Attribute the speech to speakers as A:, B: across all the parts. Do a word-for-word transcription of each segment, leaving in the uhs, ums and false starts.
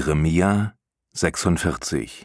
A: Jeremia sechsundvierzig.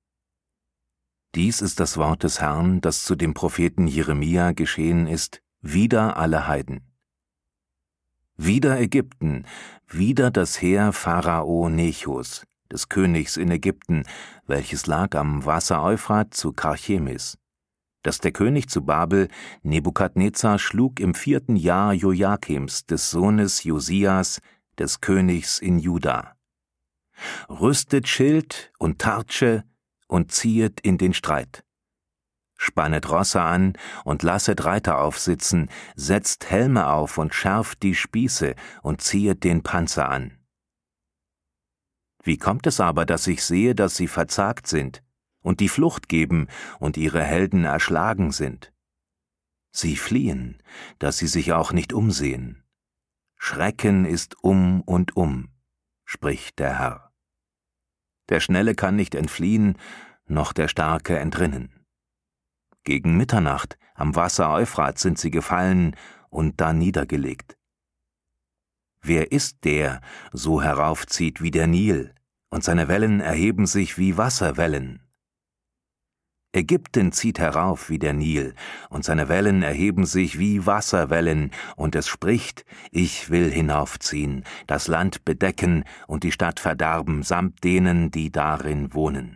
A: Dies ist das Wort des Herrn, das zu dem Propheten Jeremia geschehen ist, wider alle Heiden. Wider Ägypten, wider das Heer Pharao Nechos, des Königs in Ägypten, welches lag am Wasser Euphrat zu Karchemis, das der König zu Babel, Nebukadnezar, schlug im vierten Jahr Joachims, des Sohnes Josias, des Königs in Juda. Rüstet Schild und Tartsche und ziehet in den Streit. Spannet Rosse an und lasset Reiter aufsitzen, setzt Helme auf und schärft die Spieße und ziehet den Panzer an. Wie kommt es aber, dass ich sehe, dass sie verzagt sind und die Flucht geben und ihre Helden erschlagen sind? Sie fliehen, dass sie sich auch nicht umsehen. Schrecken ist um und um, spricht der Herr. Der Schnelle kann nicht entfliehen, noch der Starke entrinnen. Gegen Mitternacht am Wasser Euphrat sind sie gefallen und da niedergelegt. Wer ist der, so heraufzieht wie der Nil, und seine Wellen erheben sich wie Wasserwellen? Ägypten zieht herauf wie der Nil, und seine Wellen erheben sich wie Wasserwellen, und es spricht, ich will hinaufziehen, das Land bedecken und die Stadt verderben, samt denen, die darin wohnen.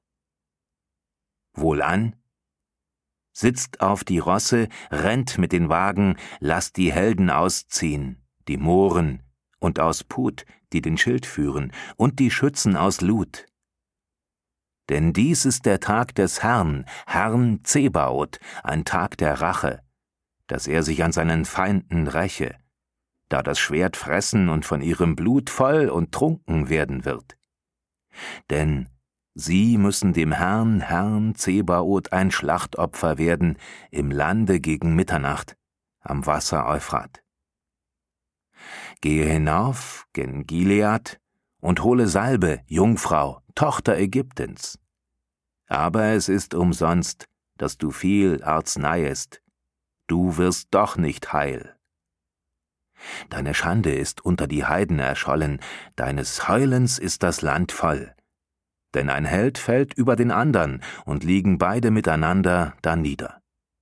A: Wohlan, sitzt auf die Rosse, rennt mit den Wagen, lasst die Helden ausziehen, die Mohren und aus Put, die den Schild führen, und die Schützen aus Lut. Denn dies ist der Tag des Herrn, Herrn Zebaoth, ein Tag der Rache, dass er sich an seinen Feinden räche, da das Schwert fressen und von ihrem Blut voll und trunken werden wird. Denn sie müssen dem Herrn, Herrn Zebaoth ein Schlachtopfer werden im Lande gegen Mitternacht, am Wasser Euphrat. Gehe hinauf gen Gilead und hole Salbe, Jungfrau, Tochter Ägyptens. Aber es ist umsonst, dass du viel arzneiest, du wirst doch nicht heil. Deine Schande ist unter die Heiden erschollen, deines Heulens ist das Land voll. Denn ein Held fällt über den andern, und liegen beide miteinander danieder.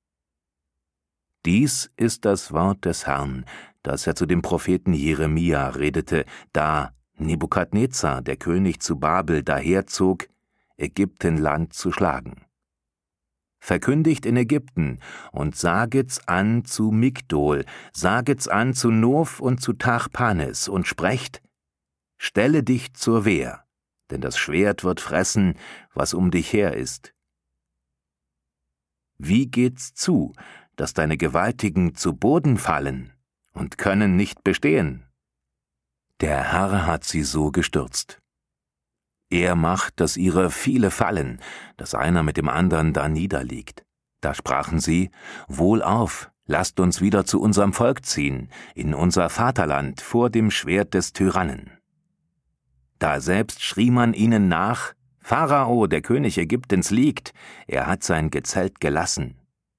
A: Dies ist das Wort des Herrn, das er zu dem Propheten Jeremia redete, da Nebukadnezar, der König zu Babel, daherzog, Ägyptenland zu schlagen. Verkündigt in Ägypten und saget's an zu Migdol, saget's an zu Nof und zu Tachpanes und sprecht, stelle dich zur Wehr, denn das Schwert wird fressen, was um dich her ist. Wie geht's zu, dass deine Gewaltigen zu Boden fallen und können nicht bestehen? Der Herr hat sie so gestürzt. Er macht, dass ihre viele fallen, dass einer mit dem andern da niederliegt. Da sprachen sie, Wohlauf, lasst uns wieder zu unserem Volk ziehen, in unser Vaterland vor dem Schwert des Tyrannen. Da selbst schrie man ihnen nach, Pharao, der König Ägyptens, liegt, er hat sein Gezelt gelassen.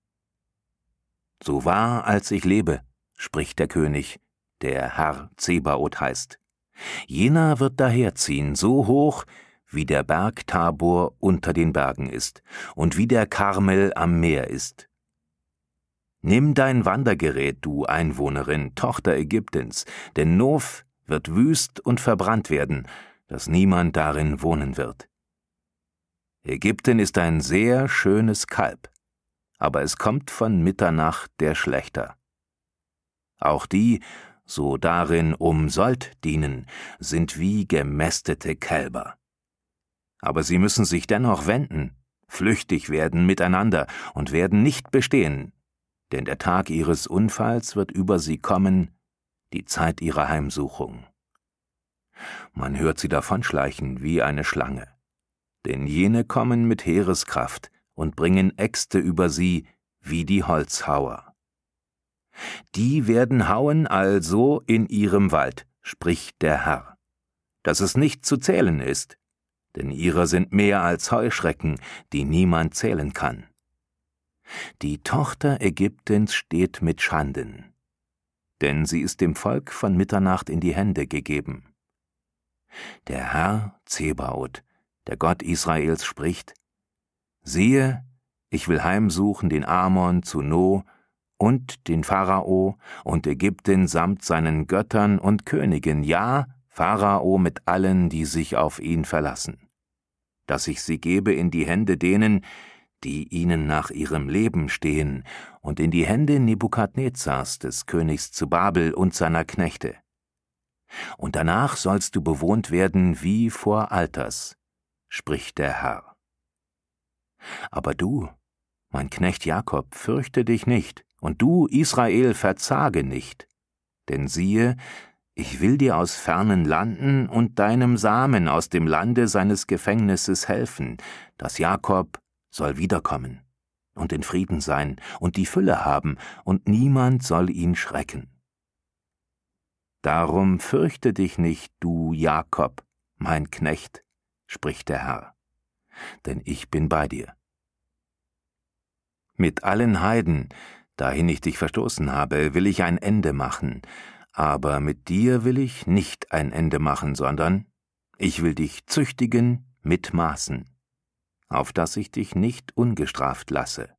A: So wahr, als ich lebe, spricht der König, der Herr Zebaoth heißt. Jener wird daherziehen, so hoch, wie der Berg Tabor unter den Bergen ist und wie der Karmel am Meer ist. Nimm dein Wandergerät, du Einwohnerin, Tochter Ägyptens, denn Nof wird wüst und verbrannt werden, dass niemand darin wohnen wird. Ägypten ist ein sehr schönes Kalb, aber es kommt von Mitternacht der Schlächter. Auch die, so darin um Sold dienen, sind wie gemästete Kälber. Aber sie müssen sich dennoch wenden, flüchtig werden miteinander und werden nicht bestehen, denn der Tag ihres Unfalls wird über sie kommen, die Zeit ihrer Heimsuchung. Man hört sie davonschleichen wie eine Schlange, denn jene kommen mit Heereskraft und bringen Äxte über sie wie die Holzhauer. Die werden hauen also in ihrem Wald, spricht der Herr, dass es nicht zu zählen ist, denn ihrer sind mehr als Heuschrecken, die niemand zählen kann. Die Tochter Ägyptens steht mit Schanden, denn sie ist dem Volk von Mitternacht in die Hände gegeben. Der Herr Zebaoth, der Gott Israels, spricht: Siehe, ich will heimsuchen den Amon zu No und den Pharao und Ägypten samt seinen Göttern und Königen, ja, Pharao mit allen, die sich auf ihn verlassen, dass ich sie gebe in die Hände denen, die ihnen nach ihrem Leben stehen, und in die Hände Nebukadnezars, des Königs zu Babel und seiner Knechte. Und danach sollst du bewohnt werden wie vor Alters, spricht der Herr. Aber du, mein Knecht Jakob, fürchte dich nicht, und du, Israel, verzage nicht. Denn siehe, ich will dir aus fernen Landen und deinem Samen aus dem Lande seines Gefängnisses helfen, dass Jakob soll wiederkommen und in Frieden sein und die Fülle haben, und niemand soll ihn schrecken. Darum fürchte dich nicht, du Jakob, mein Knecht, spricht der Herr, denn ich bin bei dir. Mit allen Heiden, dahin ich dich verstoßen habe, will ich ein Ende machen, aber mit dir will ich nicht ein Ende machen, sondern ich will dich züchtigen mit Maßen, auf dass ich dich nicht ungestraft lasse.